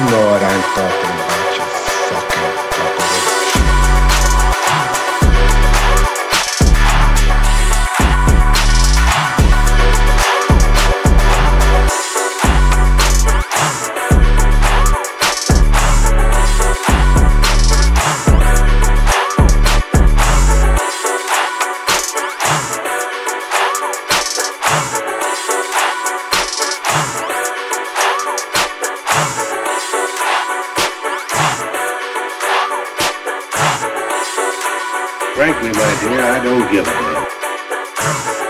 know what I'm talking about, you fucking cockroach. Frankly, my dear, I don't give a damn.